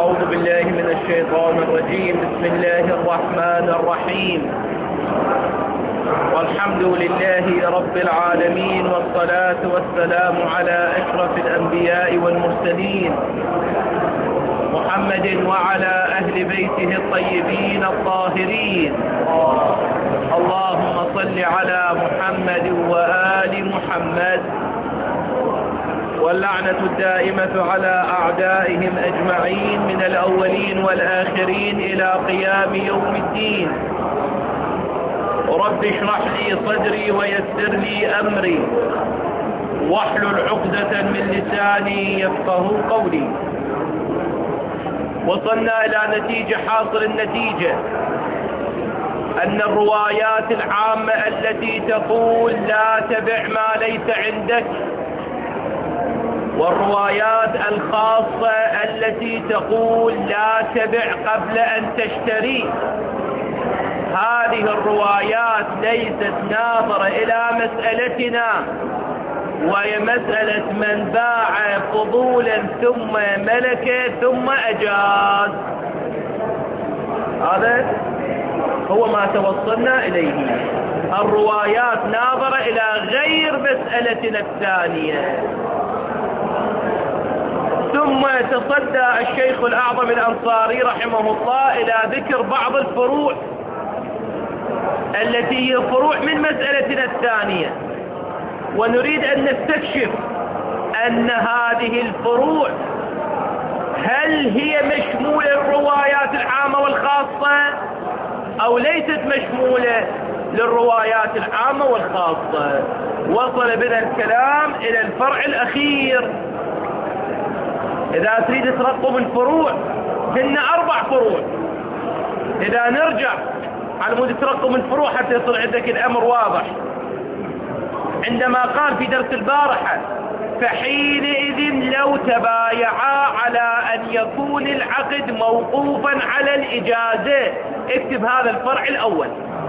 أعوذ بالله من الشيطان الرجيم. بسم الله الرحمن الرحيم. والحمد لله رب العالمين، والصلاة والسلام على أشرف الأنبياء والمرسلين محمد وعلى أهل بيته الطيبين الطاهرين. اللهم صل على محمد وآل محمد، واللعنة الدائمة على أعدائهم أجمعين من الأولين والآخرين إلى قيام يوم الدين. رب اشرح لي صدري ويسر لي أمري واحلل عقدة من لساني يفقه قولي. وصلنا إلى نتيجة حاصل النتيجة أن الروايات العامة التي تقول لا تبع ما ليس عندك، والروايات الخاصة التي تقول لا تبع قبل أن تشتري، هذه الروايات ليست ناظرة إلى مسألتنا، وهي مسألة من باع فضولا ثم ملك ثم أجاز. هذا هو ما توصلنا إليه. الروايات ناظرة إلى غير مسألتنا الثانية. ثم تصدى الشيخ الأعظم الأنصاري رحمه الله إلى ذكر بعض الفروع التي هي فروع من مسألتنا الثانية، ونريد أن نستكشف أن هذه الفروع هل هي مشمولة للروايات العامة والخاصة أو ليست مشمولة للروايات العامة والخاصة. وصل بنا الكلام إلى الفرع الأخير. إذا تريد ترقب الفروع هن 4 فروع. إذا نرجع على مود ترقب الفروع حتى يصير عندك الأمر واضح، عندما قال في درس البارحة فحينئذ لو تبايعا على أن يكون العقد موقوفا على الإجازة، اكتب هذا الفرع الأول.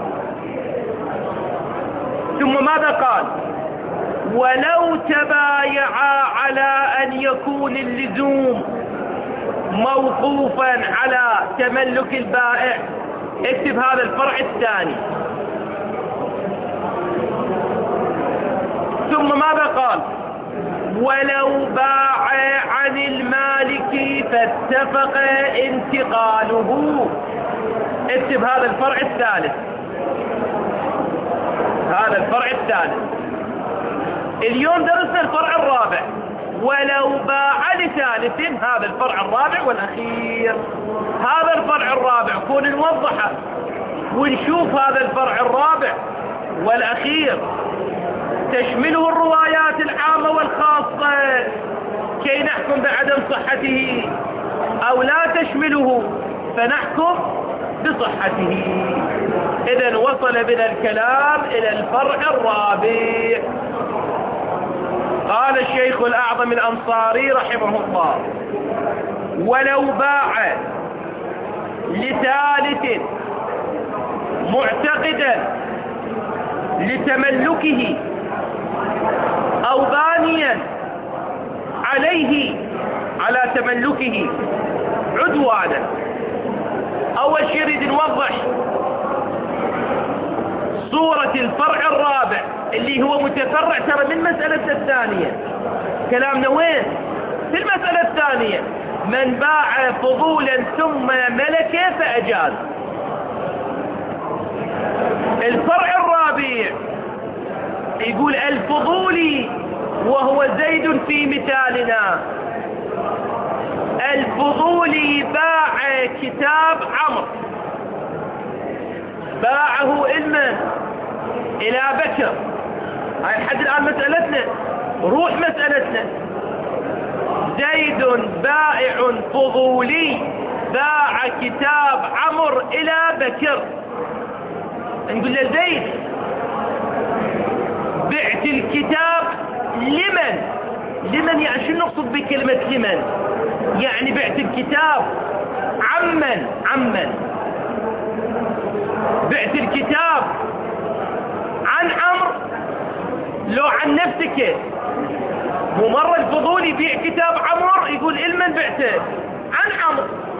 ثم ماذا قال؟ ولو تبايعا على أن يكون اللزوم موقوفا على تملك البائع، اكتب هذا الفرع الثاني. ثم ماذا قال؟ ولو باع عن المالك فاتفق انتقاله، اكتب هذا الفرع الثالث. هذا الفرع الثالث. اليوم درسنا الفرع الرابع، ولو باع لثالث، هذا الفرع الرابع والأخير. هذا الفرع الرابع كون نوضحه ونشوف هذا الفرع الرابع والأخير تشمله الروايات العامة والخاصة كي نحكم بعدم صحته، أو لا تشمله فنحكم بصحته. إذن وصل بنا الكلام إلى الفرع الرابع. قال الشيخ الأعظم الأنصاري رحمه الله: ولو باع لثالث معتقدا لتملكه أو بانيا عليه على تملكه عدوانا. أول شيء نريد نوضح صورة الفرع الرابع اللي هو متفرع ترى من مسألة الثانية. كلامنا وين؟ في المسألة الثانية، من باع فضولا ثم ملك فأجاز. الفرع الرابع يقول الفضولي، وهو زيد في مثالنا، الفضولي باع كتاب عمرو، باعه إلى بكر. هاي لحد الآن مسألتنا. روح مسألتنا. زيد بائع فضولي باع كتاب عمرو إلى بكر. نقول له زيد بعت الكتاب لمن يعني شو نقصد بكلمة لمن؟ يعني بعت الكتاب عمن بعت الكتاب عن عمرو لو عن نفسك؟ مو مرة الفضولي يبيع كتاب عمرو يقول لمن بعته؟ عن عمرو.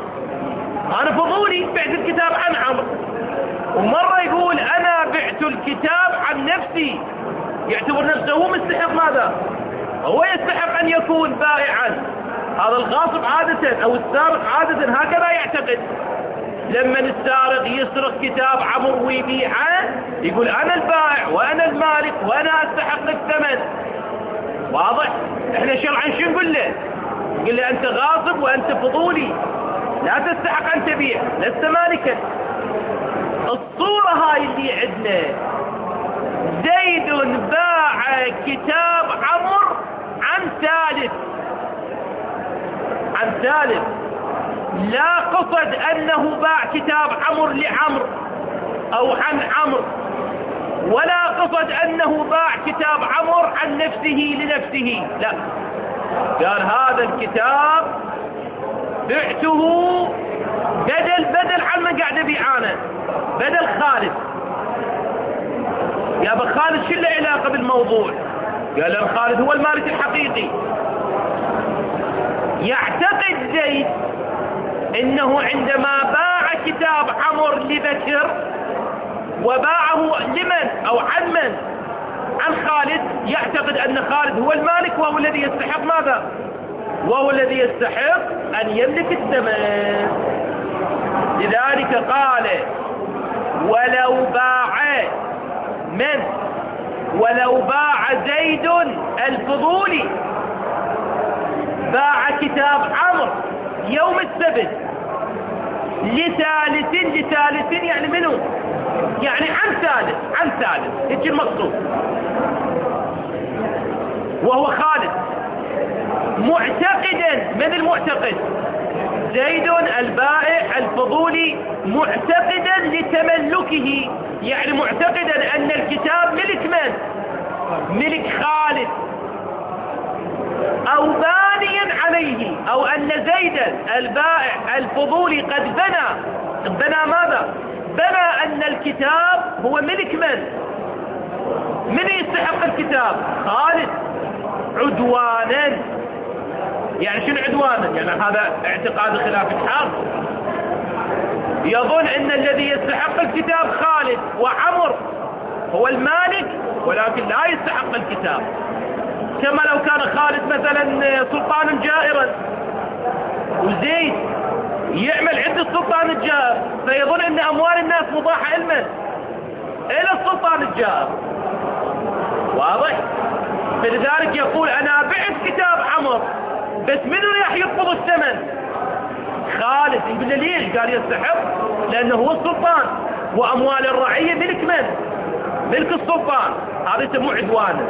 الفضولي بعت الكتاب عن عمرو، ومرة يقول أنا بعت الكتاب عن نفسي، يعتبر نفسه هو مستحق ماذا؟ هو يستحق أن يكون بائعا. هذا الغاصب عادة أو السارق عادة هكذا يعتقد. لما السارق يسرق كتاب عمرو ويبيعه يقول أنا البائع وأنا المالك وأنا أستحق الثمن. واضح؟ احنا شرعا شو نقول له؟ نقول له أنت غاصب وأنت فضولي، لا تستحق أن تبيع، لست مالكا. الصورة هاي اللي عندنا، زيد باع كتاب عمرو عن ثالث، عن ثالث، لا قصد أنه باع كتاب عمرو لعمرو أو عن عمرو، ولا قصد أنه باع كتاب عمرو عن نفسه لنفسه، لا، قال هذا الكتاب بعته بدل عن من قاعد أبيعانه، بدل خالد. يا أبا خالد شو له علاقة بالموضوع؟ قال له خالد هو المالك الحقيقي. يعتقد زيد انه عندما باع كتاب عمرو لبكر وباعه لمن او عن من؟ عن خالد، يعتقد ان خالد هو المالك وهو الذي يستحق ماذا؟ وهو الذي يستحق ان يملك الثمن. لذلك قال ولو باع من؟ ولو باع زيد الفضولي، باع كتاب عمرو يوم السبت لثالث يعني منه؟ يعني عن ثالث هيك المقصود، وهو خالد، معتقدا، من المعتقد؟ زيد البائع الفضولي، معتقدا لتملكه، يعني معتقدا ان الكتاب ملك من؟ ملك خالد، او بانيا عليه، او ان زيدا البائع الفضولي قد بنى ماذا؟ بنى ان الكتاب هو ملك من يستحق الكتاب؟ خالد، عدوانا. يعني شنو عدوانا؟ يعني هذا اعتقاد خلاف الحق، يظن ان الذي يستحق الكتاب خالد وعمر هو المالك، ولكن لا يستحق الكتاب. كما لو كان خالد مثلا سلطانا جائرا وزيد يعمل عند السلطان الجائر، فيظن ان اموال الناس مباحه الى السلطان الجائر. واضح؟ فلذلك يقول انا بعت كتاب عمرو، بس منو راح يقبض الثمن؟ خالد. يقول له ليش؟ قال يستحق لانه هو السلطان، واموال الرعيه ملك من؟ ملك السلطان، هذا يسموه عدوانا.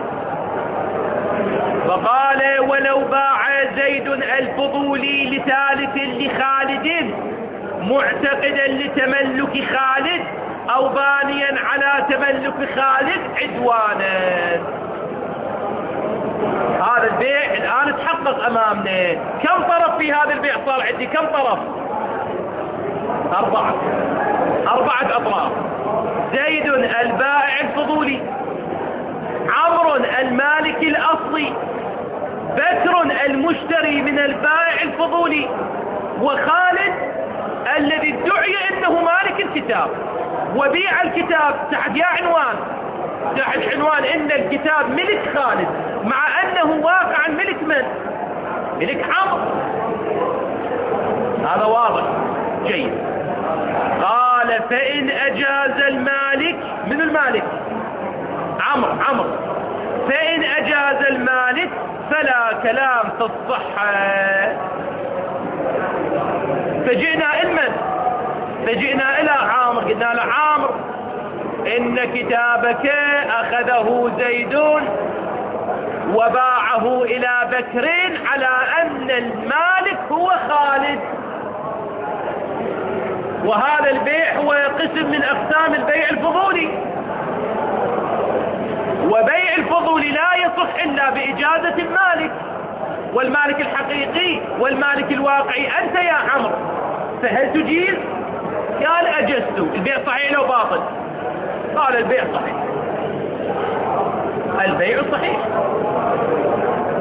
فقال ولو باع زيد الفضولي لثالث لخالد معتقدا لتملك خالد او بانيا على تملك خالد عدوانا. هذا البيع الان تحقق امامنا. كم طرف في هذا البيع صار عندي؟ كم طرف؟ 4 اطراف. زيد البائع الفضولي، عمرو المالك الاصلي، بكر المشتري من البائع الفضولي، وخالد الذي ادعي انه مالك الكتاب وبيع الكتاب تحت يا عنوان؟ تحت عنوان ان الكتاب ملك خالد، مع انه واقعا ملك من؟ ملك عمرو. هذا واضح جيد. قال فإن أجاز المالك، من المالك؟ عمرو. فإن أجاز المالك فلا كلام في الصحة. فجئنا إلى عامر، قلنا له عامر إن كتابك أخذه زيد وباعه إلى بكر على أن المالك هو خالد، وهذا البيع هو قسم من أقسام البيع الفضولي، وبيع الفضولي لا يصح إلا بإجازة المالك، والمالك الحقيقي والمالك الواقعي أنت يا عمرو، فهل تجيز؟ قال أجزت. البيع صحيح لو باطل؟ قال البيع صحيح، البيع صحيح.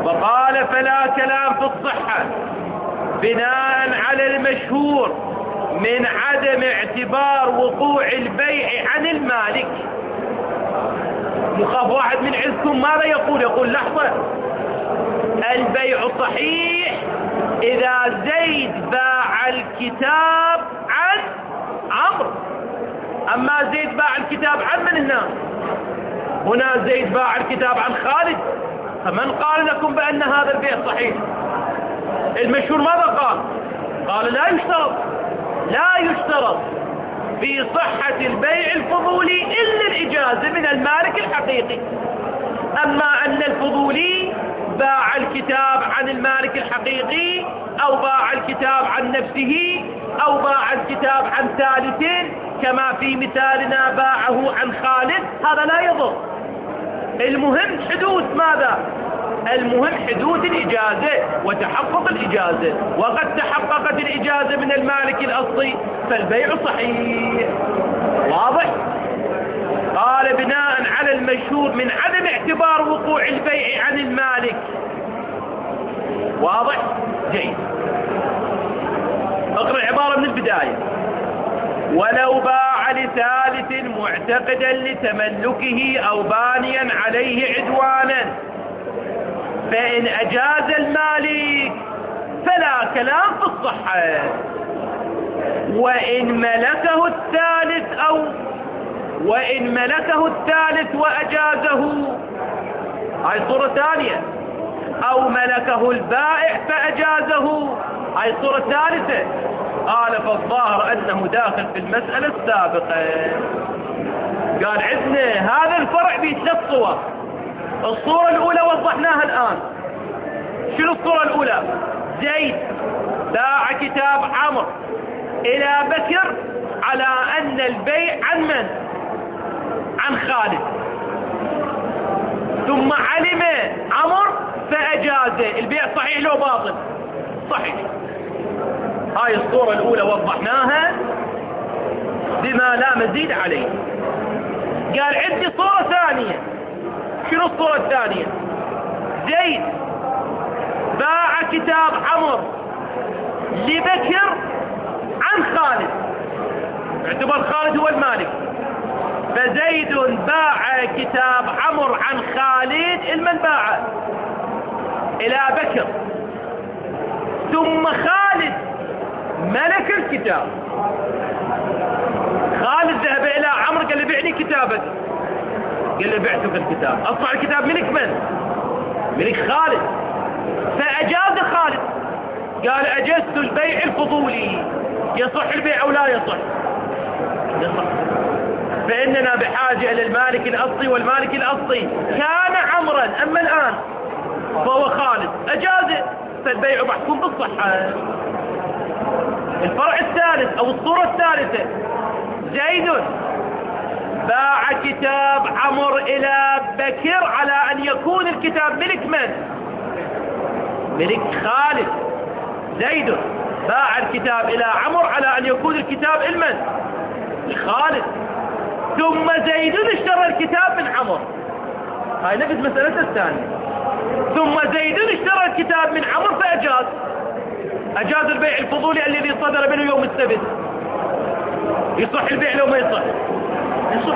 وقال فلا كلام في الصحة بناء على المشهور من عدم اعتبار وقوع البيع عن المالك. يخاف واحد من عزكم ماذا يقول لحظة، البيع صحيح إذا زيد باع الكتاب عن عمرو. أما زيد باع الكتاب عن من هنا زيد باع الكتاب عن خالد، فمن قال لكم بأن هذا البيع صحيح؟ المشهور ماذا قال لا يشترط في صحة البيع الفضولي إلا الإجازة من المالك الحقيقي. أما أن الفضولي باع الكتاب عن المالك الحقيقي أو باع الكتاب عن نفسه أو باع الكتاب عن ثالث كما في مثالنا باعه عن خالد، هذا لا يضر. المهم حدود ماذا؟ المهم حدود الإجازة وتحقق الإجازة، وقد تحققت الإجازة من المالك الأصلي فالبيع صحيح. واضح؟ قال بناء على المشهور من عدم اعتبار وقوع البيع عن المالك. واضح؟ جيد. اقرأ العبارة من البداية. ولو باع لثالث معتقدا لتملكه أو بانيا عليه عدوانا، فإن أجاز المالك فلا كلام في الصحة. وإن ملكه الثالث وأجازه، هاي صورة ثانية. أو ملكه البائع فأجازه، هاي صورة ثالثة. قال فالظاهر أنه داخل في المسألة السابقة. قال عندنا هذا الفرع بثلاث صور. الصورة الأولى وضحناها الآن. شنو الصورة الأولى؟ زيد باع كتاب عمرو إلى بكر على أن البيع عن من؟ عن خالد. ثم علم عمرو فأجازه. البيع صحيح لو باطل؟ صحيح. هاي الصورة الأولى وضحناها بما لا مزيد عليه. قال عندي صورة ثانية. شنو الصورة الثانية؟ زيد باع كتاب عمرو لبكر عن خالد، اعتبر خالد هو المالك، فزيد باع كتاب عمرو عن خالد المن باعه إلى بكر، ثم خالد ملك الكتاب. خالد ذهب إلى عمرو قال له بعني كتابك، قال له بعتك الكتاب. أصبح الكتاب ملك من؟ ملك خالد. فأجاز خالد، قال أجزت البيع الفضولي. يصح البيع أو لا يصح؟ يصح. فإننا بحاجة إلى المالك الأصلي، والمالك الأصلي كان عمرا أما الآن فهو خالد، أجازه، فالبيع محكوم بالصحة. الفرع الثالث أو الصورة الثالثة، زيد باع كتاب عمرو إلى بكر على أن يكون الكتاب ملك من؟ ملك خالد. زيد باع الكتاب إلى عمرو على أن يكون الكتاب المن؟ خالد. ثم زيد اشترى الكتاب من عمرو، هاي نفس مسألة الثانية. ثم زيد اشترى الكتاب من عمرو أجاز البيع الفضولي الذي صدر منه يوم السبت. يصح البيع لو ما يصح؟ يصح.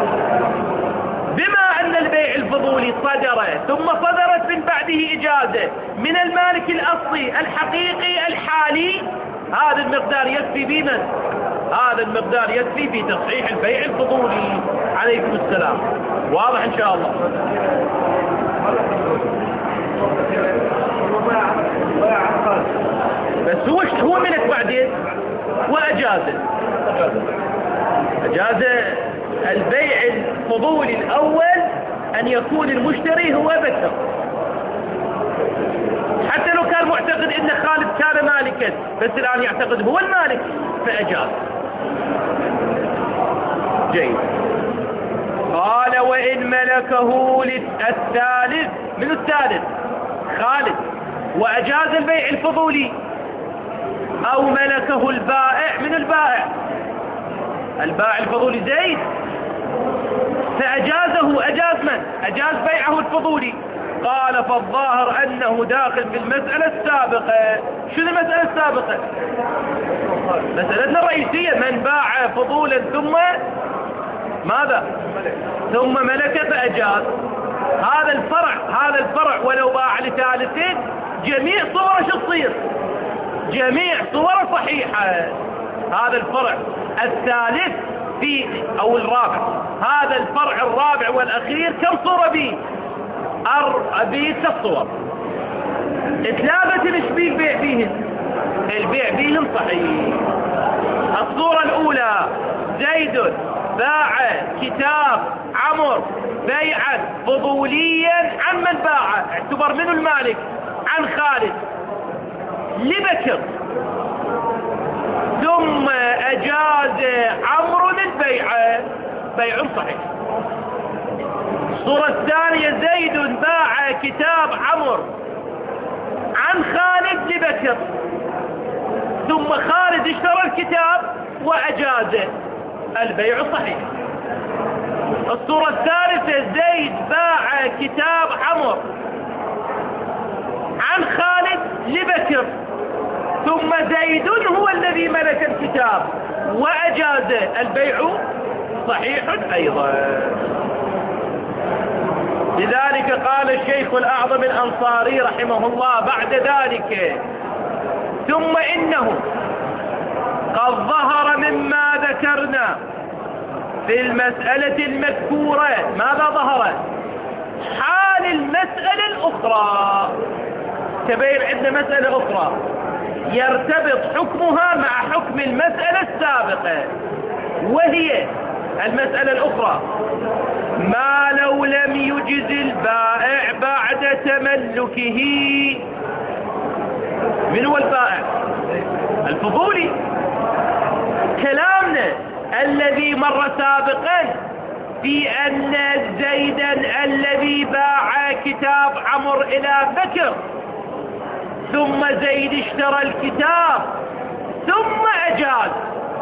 بما أن البيع الفضولي صدر ثم صدرت من بعده إجازة من المالك الأصلي الحقيقي الحالي، هذا المقدار يكفي بمن؟ هذا المقدار يكفي في تصحيح البيع الفضولي. عليكم السلام. واضح إن شاء الله؟ بس هو ملك بعدين وأجازه. أجاز البيع الفضولي الأول أن يكون المشتري هو بكر، حتى لو كان معتقد أن خالد كان مالكا، بس الآن يعتقد هو المالك فأجاز. جيد. قال وإن ملكه الثالث، من الثالث؟ خالد، وأجاز البيع الفضولي، أو ملكه البائع، من البائع؟ البائع الفضولي زيد، فأجازه. أجاز من؟ أجاز بيعه الفضولي، قال فالظاهر أنه داخل في المسألة السابقة. شو المسألة السابقة؟ مسألتنا الرئيسية: من باع فضولا ثم ماذا؟ ثم ملك فأجاز. هذا الفرع ولو باع لثالثين جميع صوره شو تصير؟ جميع صوره صحيحة. هذا الفرع الثالث أو الرابع، هذا الفرع الرابع والأخير كم صورة بيه؟ بيه 6 صور. 3 مش بيه البيع بيهن، البيع بيهن صحيح. الصورة الأولى: زيد باع كتاب عمرو بيعا فضوليا عن من باعه، اعتبر منه المالك، عن خالد لبكر، ثم أجاز عمرو البيعة، بيع صحيح. الصورة الثانية: زيد باع كتاب عمرو عن خالد لبكر، ثم خالد اشترى الكتاب وأجازه، البيع صحيح. الصورة الثالثة: زيد باع كتاب عمرو عن خالد لبكر، ثم زيد هو الذي ملك الكتاب وأجازه، البيع صحيح أيضا. لذلك قال الشيخ الأعظم الأنصاري رحمه الله بعد ذلك: ثم إنه قد ظهر مما ذكرنا في المسألة المذكورة. ماذا ظهر؟ حال المسألة الأخرى. تبين عندنا مسألة أخرى يرتبط حكمها مع حكم المسألة السابقة، وهي المسألة الأخرى: ما لو لم يجز البائع بعد تملكه. من هو البائع؟ الفضولي. كلامنا الذي مر سابقا في أن زيدا الذي باع كتاب عمرو إلى بكر، ثم زيد اشترى الكتاب ثم أجاز.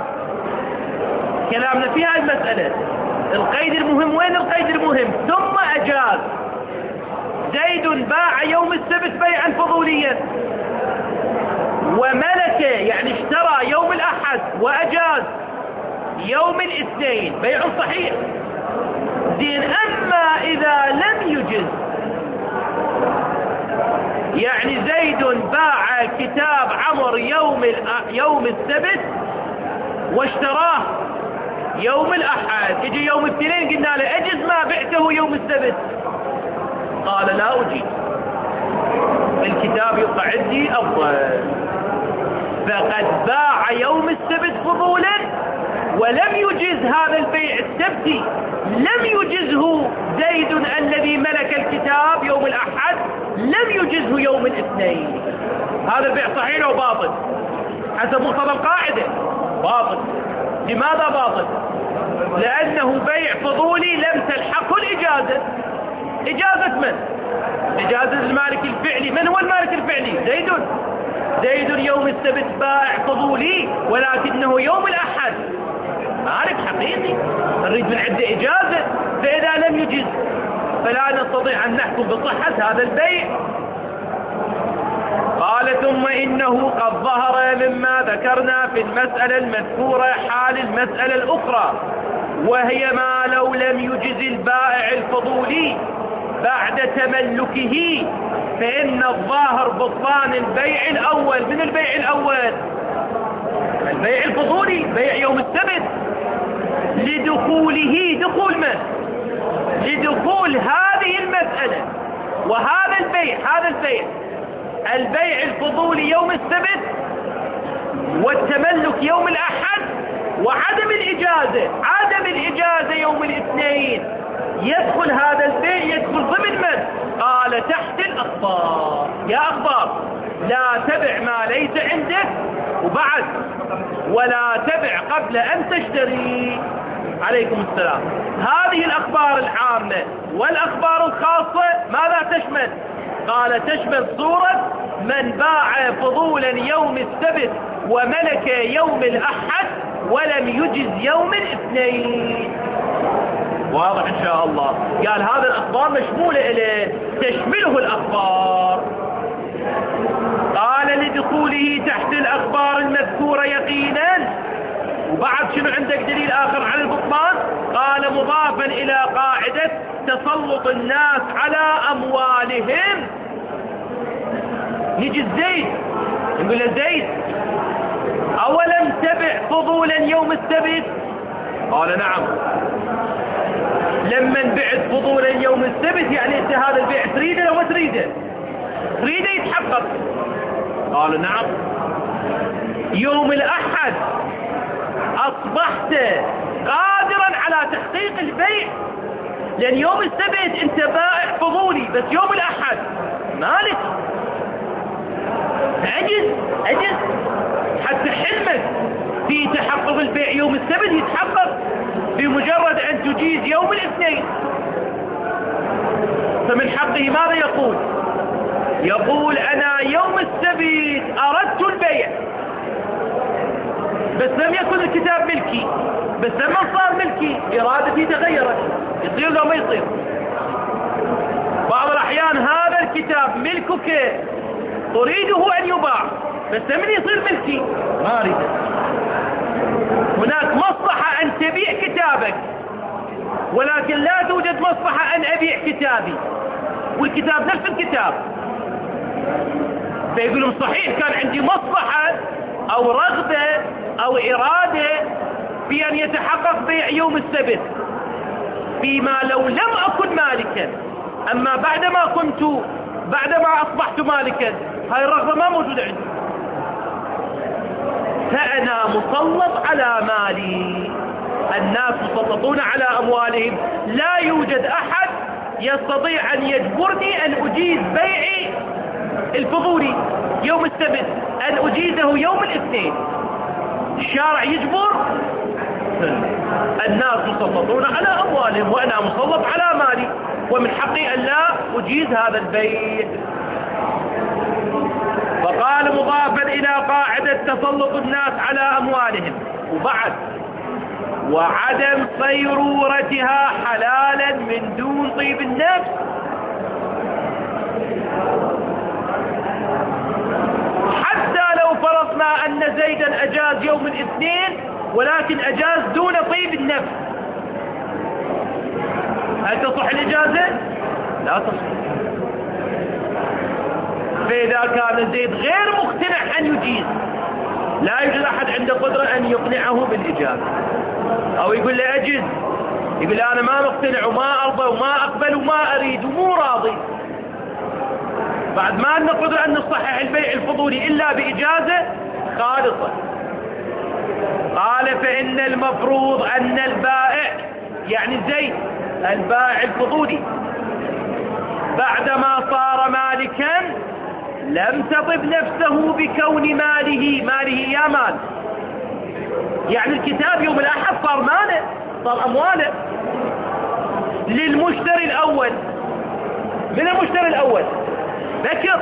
كلامنا في هذه المسألة القيد المهم. وين القيد المهم؟ ثم أجاز. زيد باع يوم السبت بيعا فضوليا، وملك يعني اشترى يوم الأحد وأجاز يوم الاثنين، بيع صحيح. زين، أما إذا لم يجز، يعني زيد باع كتاب عمرو يوم السبت واشتراه يوم الأحد، يجي يوم الاثنين قلنا له أجز ما بعته يوم السبت، قال لا أجيز، الكتاب يقع عندي أفضل. فقد باع يوم السبت فضولا ولم يجز هذا البيع السبتي، لم يجزه زيد الذي ملك الكتاب يوم الأحد، لم يجزه يوم الاثنين. هذا البيع صحيح أو باطل؟ حسب مقتضى القاعدة باطل. لماذا باطل؟ لأنه بيع فضولي لم تلحقه الإجازة. إجازة من؟ إجازة المالك الفعلي. من هو المالك الفعلي؟ زيد يوم السبت بائع فضولي، ولكنه يوم الأحد مالك حقيقي، نريد من عنده إجازة. فإذا لم يجز فلا نستطيع أن نحكم بصحة هذا البيع. قال ثم إنه قد ظهر مما ذكرنا في المسألة المذكورة حال المسألة الأخرى، وهي ما لو لم يجز البائع الفضولي بعد تملكه، فإن الظاهر بطلان البيع الأول. من البيع الأول؟ البيع الفضولي، بيع يوم السبت، لدخوله. دخول من؟ لدخول هذه المسألة وهذا البيع. هذا البيع الفضولي يوم السبت، والتملك يوم الأحد، وعدم الإجازة. عدم الإجازة يوم الاثنين. يدخل هذا البيع يدخل ضمن من؟ قال تحت الأخبار. يا أخبار، لا تبع ما ليس عندك، وبعد ولا تبع قبل أن تشتري. عليكم السلام. هذه الأخبار العامة والأخبار الخاصة ماذا تشمل؟ قال تشمل صورة من باع فضولا يوم السبت وملك يوم الأحد ولم يجز يوم الاثنين. واضح إن شاء الله. قال هذا الأخبار مشمولة إليه، تشمله الأخبار. قال لدخوله تحت الأخبار المذكورة يقينا. وبعد شنو عندك دليل آخر على البطلان؟ قال مضافا إلى قاعدة تسلط الناس على أموالهم. نجي الزيد نقول له زيد أولم تبع فضولا يوم السبت؟ قال نعم. لما بعت فضولا يوم السبت يعني انت هذا البيع تريده لو ما تريده؟ تريده يتحقق. قال نعم. يوم الأحد أصبحت قادرا على تحقيق البيع، لأن يوم السبت أنت بائع فضولي، بس يوم الأحد مالك. عجز حتى حلمك في تحقق البيع يوم السبت يتحقق بمجرد أن تجيز يوم الاثنين. فمن حقه ماذا يقول؟ يقول أنا يوم السبت أردت البيع، بس لم يكن الكتاب ملكي، بس لما صار ملكي إرادتي تغيرت. يصير لو ما يصير؟ بعض الأحيان هذا الكتاب ملكك تريده أن يباع، بس لمن يصير ملكي ما أريده. هناك مصلحة أن تبيع كتابك، ولكن لا توجد مصلحة أن أبيع كتابي، والكتاب نفس الكتاب. فيقولون صحيح كان عندي مصلحة أو رغبة أو إرادة في أن يتحقق بيع يوم السبت فيما لو لم أكن مالكا، أما بعدما أصبحت مالكا هاي الرغبة ما موجودة عندي، فأنا مسلط على مالي. الناس مسلطون على أموالهم، لا يوجد أحد يستطيع أن يجبرني أن أجيز بيعي الفضولي يوم السبت، أن أجيزه يوم الاثنين. الشارع يجبر؟ الناس مسلطون على أموالهم وأنا مسلط على مالي، ومن حقي أن لا أجيز هذا البيع. فقال مضافا إلى قاعدة تسلط الناس على أموالهم. وبعد وعدم صيرورتها حلالا من دون طيب النفس. حتى لو فرضنا أن زيدا أجاز يوم الاثنين ولكن أجاز دون طيب النفس، هل تصح الإجازة؟ لا تصح. فإذا كان زيد غير مقتنع أن يجيز، لا يوجد أحد عنده قدرة أن يقنعه بالإجازة، أو يقول له أجز، يقول أنا ما مقتنع وما أرضى وما أقبل وما أريد ومو راضي، بعد ما عندنا قدرة أن نصحح البيع الفضولي إلا بإجازة خالصة. قال فإن المفروض أن البائع يعني زيد البائع الفضولي بعدما صار مالكا لم تطب نفسه بكون ماله يا مال، يعني الكتاب يوم الأحد صار ماله، صار أمواله للمشتري الأول. من المشتري الأول؟ بكر.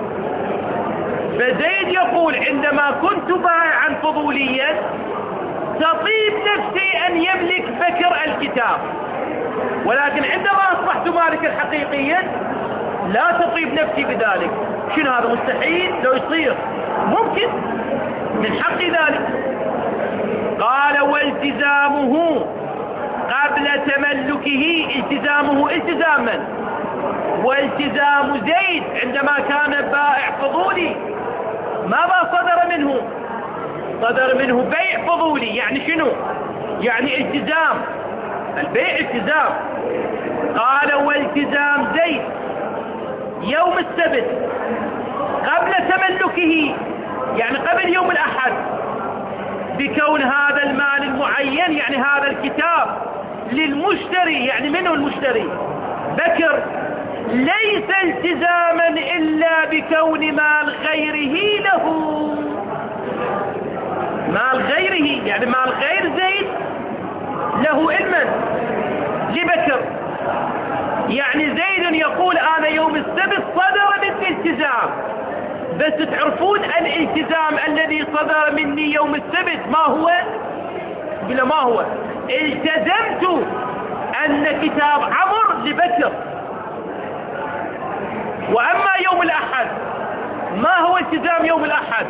فزيد يقول عندما كنت بائعا فضوليا تطيب نفسي أن يملك بكر الكتاب، ولكن عندما أصبحت مالكا حقيقيا لا تطيب نفسي بذلك. شنو هذا؟ مستحيل. لو يصير ممكن، من حق ذلك. قال والتزامه قبل تملكه، التزامه التزاما، والتزام زيد عندما كان بائع فضولي ماذا صدر منه؟ صدر منه بيع فضولي. يعني شنو؟ يعني التزام البيع، التزام. قال والتزام زيد يوم السبت قبل تملكه، يعني قبل يوم الأحد، بكون هذا المال المعين يعني هذا الكتاب للمشتري، يعني منه المشتري بكر، ليس التزاما إلا بكون مال غيره له. مال غيره يعني مال غير زيد له علما لبكر. يعني زيد يقول أنا يوم السبت صدر مني التزام، بس تعرفون الالتزام الذي صدر مني يوم السبت ما هو؟ بلا ما هو؟ التزمت أن كتاب عمرو لبكر. وأما يوم الأحد، ما هو التزام يوم الأحد؟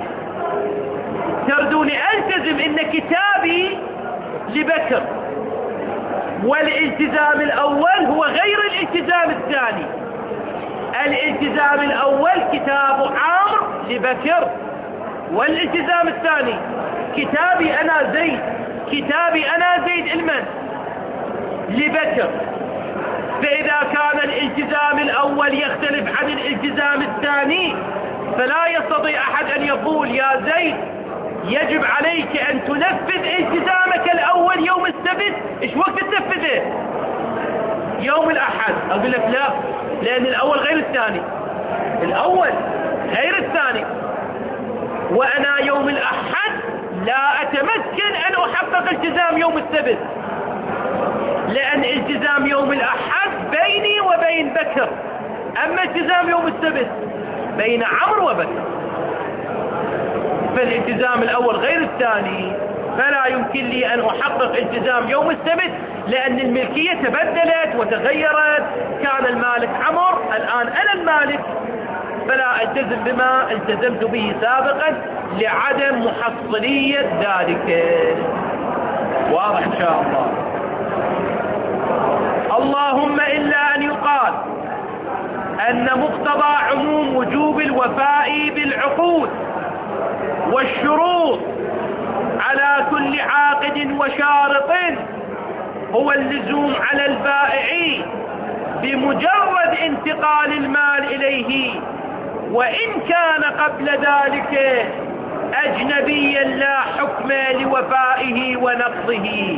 تردوني ألتزم إن كتابي لبكر، والالتزام الأول هو غير الالتزام الثاني. الالتزام الأول كتاب عمرو لبكر، والالتزام الثاني كتابي أنا زيد، كتابي أنا زيد المن لبكر. فإذا كان الالتزام الأول يختلف عن الالتزام الثاني، فلا يستطيع أحد أن يقول يا زيد يجب عليك أن تنفذ التزامك الأول يوم السبت. إيش وقت تنفذه؟ يوم الأحد. أقول لك لا، لأن الأول غير الثاني، الأول غير الثاني. وأنا يوم الأحد لا أتمكن أن أحقق التزام يوم السبت، لأن التزام يوم الأحد بيني وبين بكر، أما التزام يوم السبت بين عمرو وبكر. فالالتزام الأول غير الثاني، فلا يمكن لي أن أحقق التزام يوم السبت، لأن الملكية تبدلت وتغيرت. كان المالك عمرو، الآن أنا المالك، فلا ألتزم بما التزمت به سابقا لعدم محصلية ذلك. واضح إن شاء الله. اللهم إلا أن يقال أن مقتضى عموم وجوب الوفاء بالعقود والشروط على كل عاقد وشارط هو اللزوم على البائع بمجرد انتقال المال إليه، وإن كان قبل ذلك أجنبيا لا حكم لوفائه ونقضه.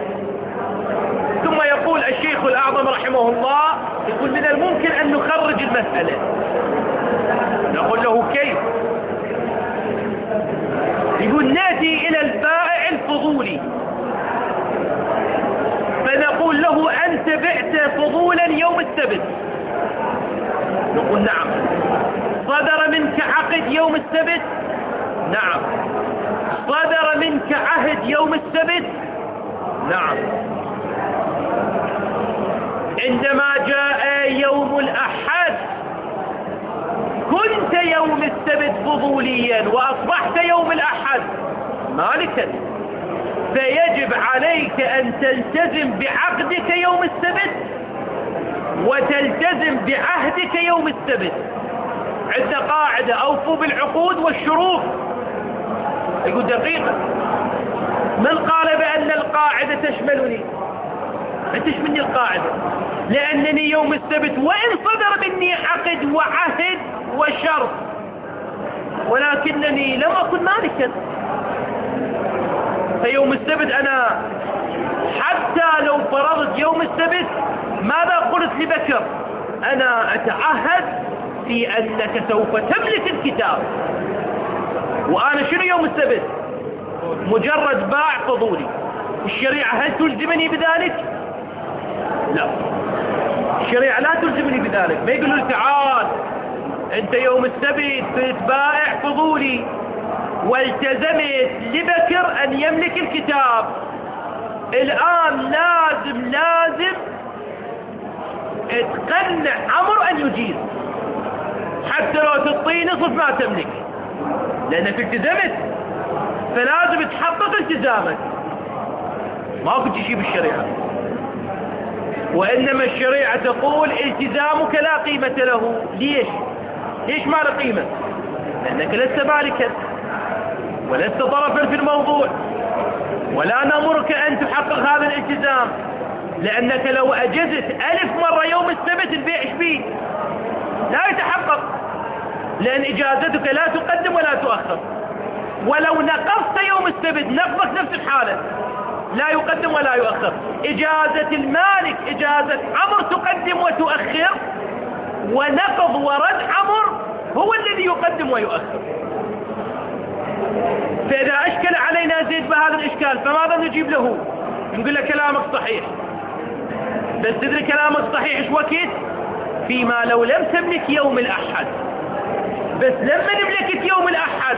ثم يقول الشيخ الأعظم رحمه الله، يقول من الممكن أن نخرج المسألة. نقول له كيف؟ يقول نأتي إلى البائع الفضولي فنقول له أنت بعت فضولا يوم السبت. نقول نعم. صدر منك عقد يوم السبت؟ نعم. صدر منك عهد يوم السبت؟ نعم. عندما جاء يوم الأحد كنت يوم السبت فضوليا وأصبحت يوم الأحد مالكا، فيجب عليك أن تلتزم بعقدك يوم السبت وتلتزم بعهدك يوم السبت. عندنا قاعدة: أوفوا بالعقود والشروط. يقول دقيقة، من قال بأن القاعدة تشملني؟ ما تشملني القاعدة، لأنني يوم السبت وإن صدر مني عقد وعهد وشرط ولكنني لم أكن مالكا. فيوم السبت أنا حتى لو فرضت يوم السبت ماذا قلت لبكر؟ أنا أتعهد في أنك سوف تملك الكتاب، وأنا شنو يوم السبت؟ مجرد باع فضولي. الشريعة هل تلزمني بذلك؟ لا، الشريعة لا تلزمني بذلك. ما يقول لي تعال أنت يوم السبت بائع فضولي والتزمت لبكر أن يملك الكتاب، الآن لازم تقنع عمرو أن يجيز، حتى لو تعطيه نصف ما تملك، لأنك التزمت، فلازم تحقق التزامك. ما كنت شيء بالشريعة، وإنما الشريعة تقول التزامك لا قيمة له. ليش ما له قيمة؟ لأنك لست مالكا ولست طرفا في الموضوع، ولا نأمرك أن تحقق هذا الالتزام، لأنك لو أجزت 1000 مرة يوم السبت البيع إيش بيه؟ لا يتحقق، لأن إجازتك لا تقدم ولا تؤخر. ولو نقصت يوم السبت نقضك نفس الحالة، لا يقدم ولا يؤخر. إجازة المالك إجازة عمرو تقدم وتؤخر، ونقض ورد عمرو هو الذي يقدم ويؤخر. فإذا أشكل علينا زيد بهذا الإشكال فماذا نجيب له؟ نقول له كلامك صحيح، بس تدري كلامك صحيح إيش وقت؟ فيما لو لم تملك يوم الأحد، بس لما نملكت يوم الأحد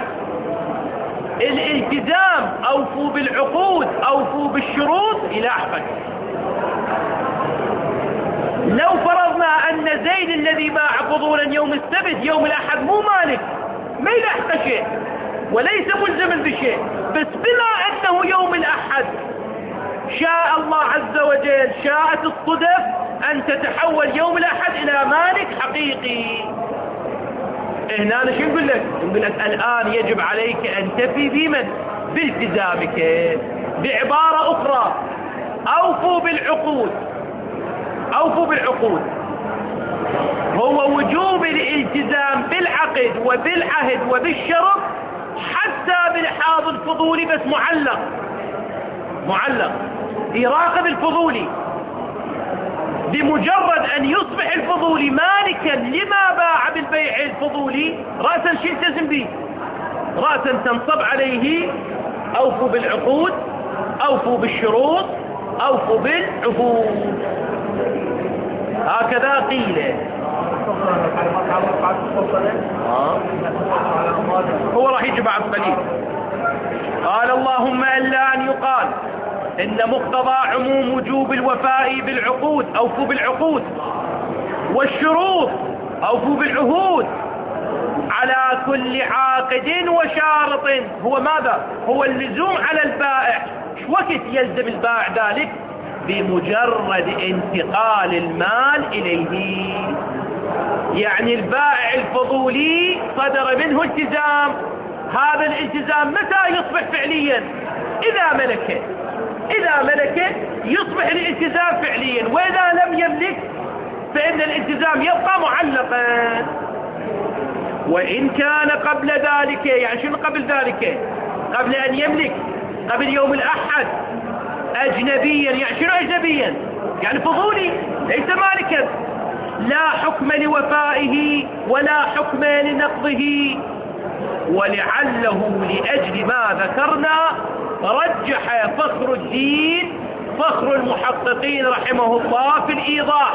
الالتزام أوفوا بالعقود أوفوا بالشروط يلاحقك. لو فرضنا أن زيد الذي باع فضولا يوم السبت يوم الأحد مو مالك، ما يلحق شيء وليس ملزما بشيء، بس بما أنه يوم الأحد شاء الله عز وجل، شاءت الصدف أن تتحول يوم الأحد إلى مالك حقيقي. هنا أنا شو نقول لك؟ نقول لك الآن يجب عليك أن تفي بمن؟ بالتزامك. بعبارة أخرى، أوفوا بالعقود. أوفوا بالعقود هو وجوب الالتزام بالعقد وبالعهد وبالشرط حتى بالحاض الفضولي، بس معلق يراقب الفضولي. بمجرد أن يصبح الفضولي مالكا لما باع بالبيع الفضولي رأسا شو يلتزم به؟ رأسا تنصب عليه أوفوا بالعقود، أوفوا بالشروط، أوفوا بالعهود. هكذا قيل. هو راح يجي بعد قليل. قال اللهم إلا أن يقال إن مقتضى عموم وجوب الوفاء بالعقود، أوفوا بالعقود، والشروط أوفوا بالعهود، على كل عاقد وشارط. هو ماذا؟ هو اللزوم على البائع. شو وقت يلزم البائع ذلك؟ بمجرد انتقال المال إليه. يعني البائع الفضولي صدر منه التزام، هذا الالتزام متى يصبح فعليا؟ إذا ملكه يصبح الالتزام فعليا، وإذا لم يملك فإن الالتزام يبقى معلقا. وإن كان قبل ذلك، يعني شنو قبل ذلك؟ قبل أن يملك، قبل يوم الأحد، أجنبيا. يعني شنو أجنبيا؟ يعني فضولي ليس مالكا، لا حكم لوفائه ولا حكم لنقضه. ولعله لأجل ما ذكرنا رجح فخر الدين فخر المحققين رحمه الله في الإيضاح.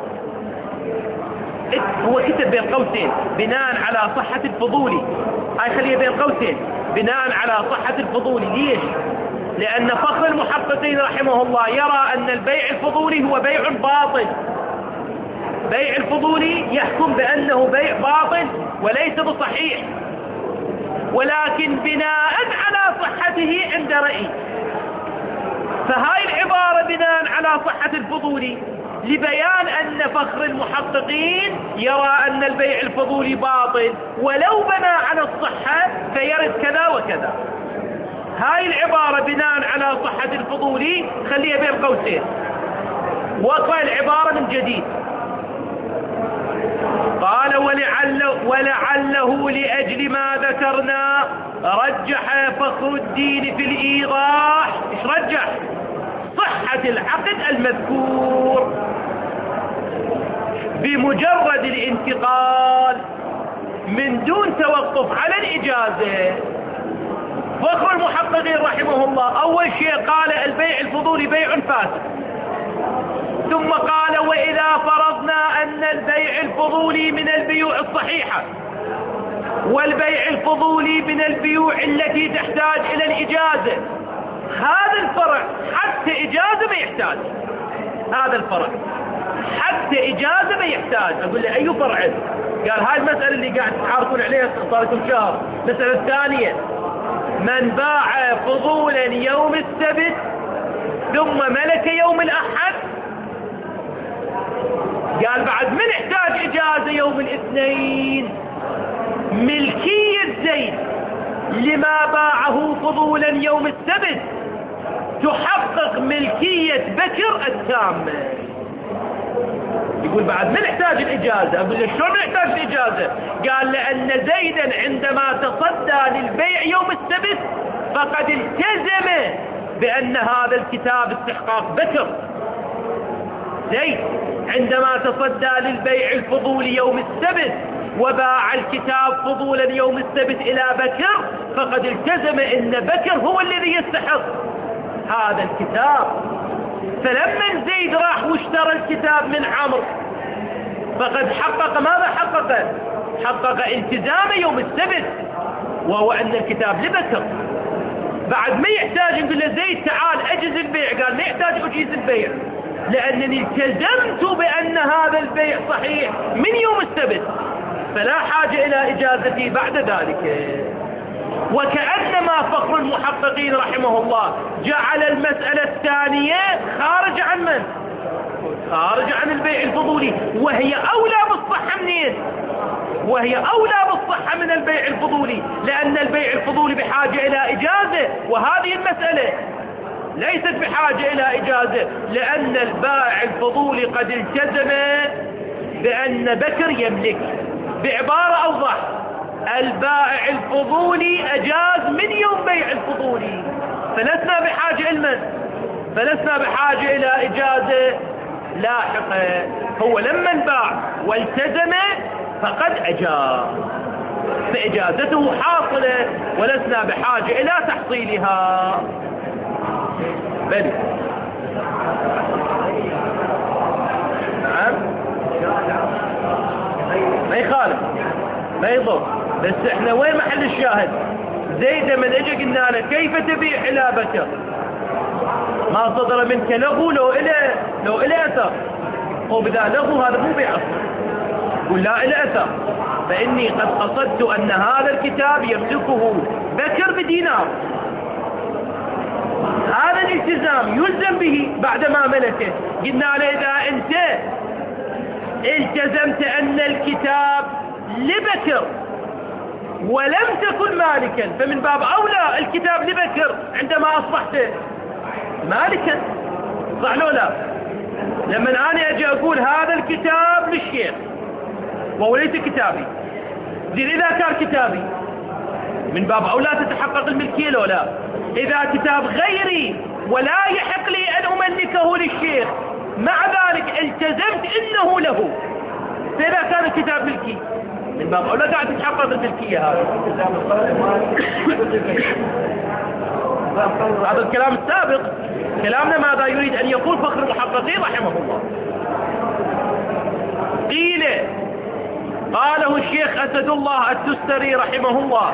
هو كتب بين قوسين بناء على صحة الفضولي، هاي خليه بين قوسين بناء على صحة الفضولي. ليش؟ لأن فخر المحققين رحمه الله يرى أن البيع الفضولي هو بيع باطل. بيع الفضولي يحكم بأنه بيع باطل وليس بصحيح، ولكن بناء على صحته عند رأي. فهاي العبارة بناء على صحة الفضولي لبيان أن فخر المحققين يرى أن البيع الفضولي باطل، ولو بنى على الصحة فيرد كذا وكذا. هاي العبارة بناء على صحة الفضولي خليها بين قوسين، واقرأ العبارة من جديد. قال ولعله لأجل ما ذكرنا رجح فخر الدين في الإيضاح. إيش رجح؟ صحة العقد المذكور بمجرد الانتقال من دون توقف على الإجازة. فخر المحققين رحمه الله أول شيء قال البيع الفضولي بيع فاسد، ثم قال وإذا فرضنا أن البيع الفضولي من البيوع الصحيحة، والبيع الفضولي من البيوع التي تحتاج إلى الإجازة، هذا الفرع حتى إجازة ما يحتاج. هذا الفرع حتى إجازة ما يحتاج. أقول له أي فرع؟ قال هاي المسألة اللي قاعد تحاركون عليها صار لكم شهر. المسألة الثانية، من باع فضولا يوم السبت ثم ملك يوم الأحد، قال بعد من يحتاج إجازة يوم الاثنين. ملكية زيد لما باعه فضولا يوم السبت تحقق ملكية بكر التامة. يقول بعد من يحتاج الإجازة؟ أقول له شلون يحتاج الإجازة؟ قال لأن زيدا عندما تصدى للبيع يوم السبت فقد التزم بأن هذا الكتاب استحقاق بكر. زيد عندما تصدى للبيع الفضولي يوم السبت وباع الكتاب فضولا يوم السبت إلى بكر فقد التزم أن بكر هو الذي يستحق هذا الكتاب. فلما زيد راح واشترى الكتاب من عمرو فقد حقق ماذا حقق؟ حقق التزام يوم السبت، وهو أن الكتاب لبكر. بعد ما يحتاج نقول له زيد تعال أجز البيع، قال ما يحتاج أجيز البيع، لأنني التزمت بأن هذا البيع صحيح من يوم السبت، فلا حاجة إلى إجازتي بعد ذلك. وكأنما فخر المحققين رحمه الله جعل المسألة الثانية خارج عن من؟ خارج عن البيع الفضولي، وهي أولى بالصحة منين؟ وهي أولى بالصحة من البيع الفضولي، لأن البيع الفضولي بحاجة إلى إجازة، وهذه المسألة ليست بحاجة إلى إجازة، لأن البائع الفضولي قد التزم بأن بكر يملك. بعبارة أوضح، البائع الفضولي أجاز من يوم بيع الفضولي، فلسنا بحاجة إلى فلسنا بحاجة إلى إجازة لاحقة. هو لما باع والتزم فقد أجاز، فإجازته حاصلة ولسنا بحاجة إلى تحصيلها. بل نعم ما يخالف ما يضر، بس احنا وين محل الشاهد؟ زيد من اجى قلنا له كيف تبيع الى بكر؟ ما صدر منك لغو لو الى اثر، وبذا لغو هذا مو بيع اصلا. قل لا الى اثر، فاني قد قصدت ان هذا الكتاب يملكه بكر بدينار، هذا الالتزام يلزم به بعدما ملكه. قلنا له اذا انت التزمت ان الكتاب لبكر ولم تكن مالكا، فمن باب اولى الكتاب لبكر عندما اصبحت مالكا، صح لو لا؟ لما انا اجي اقول هذا الكتاب للشيخ وهو ليس كتابي، زين اذا كان كتابي من باب اولى تتحقق الملكيه لو لا؟ اذا كتاب غيري ولا يحق لي ان املكه للشيخ، مع ذلك التزمت انه له، فاذا كان الكتاب ملكي من باب اولى قاعد تتحقق الملكيه. هذا الكلام السابق. كلامنا ماذا يريد ان يقول فخر المحققين رحمه الله؟ قيل قاله الشيخ اسد الله التستري رحمه الله: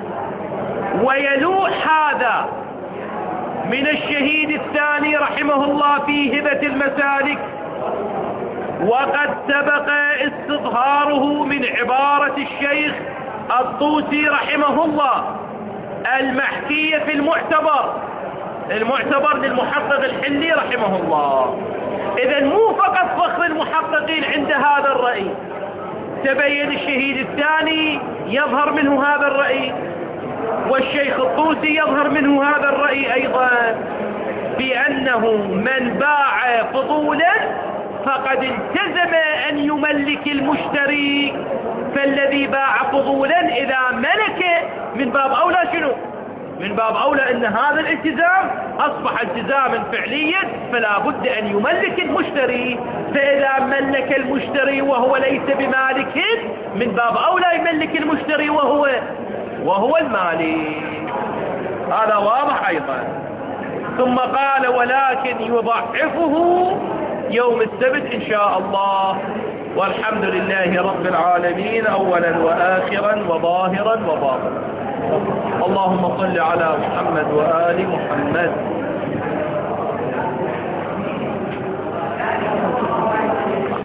ويلوح هذا من الشهيد الثاني رحمه الله في هبة المسالك، وقد سبق استظهاره من عبارة الشيخ الطوسي رحمه الله المحكية في المعتبر للمحقق الحلي رحمه الله. إذا مو فقط فخر المحققين عند هذا الرأي، تبين الشهيد الثاني يظهر منه هذا الرأي، والشيخ الطوسي يظهر منه هذا الرأي أيضا، بأنه من باع فضولا فقد التزم أن يملك المشتري، فالذي باع فضولا إذا ملك من باب أولى شنو؟ من باب أولى أن هذا الالتزام أصبح التزاما فعليا، فلا بد أن يملك المشتري، فإذا ملك المشتري وهو ليس بمالك من باب أولى يملك المشتري وهو المالك. هذا واضح أيضا. ثم قال: ولكن يضعفه يوم السبت إن شاء الله، والحمد لله رب العالمين أولا وآخرا وظاهرا وباطنا. اللهم صل على محمد وآل محمد.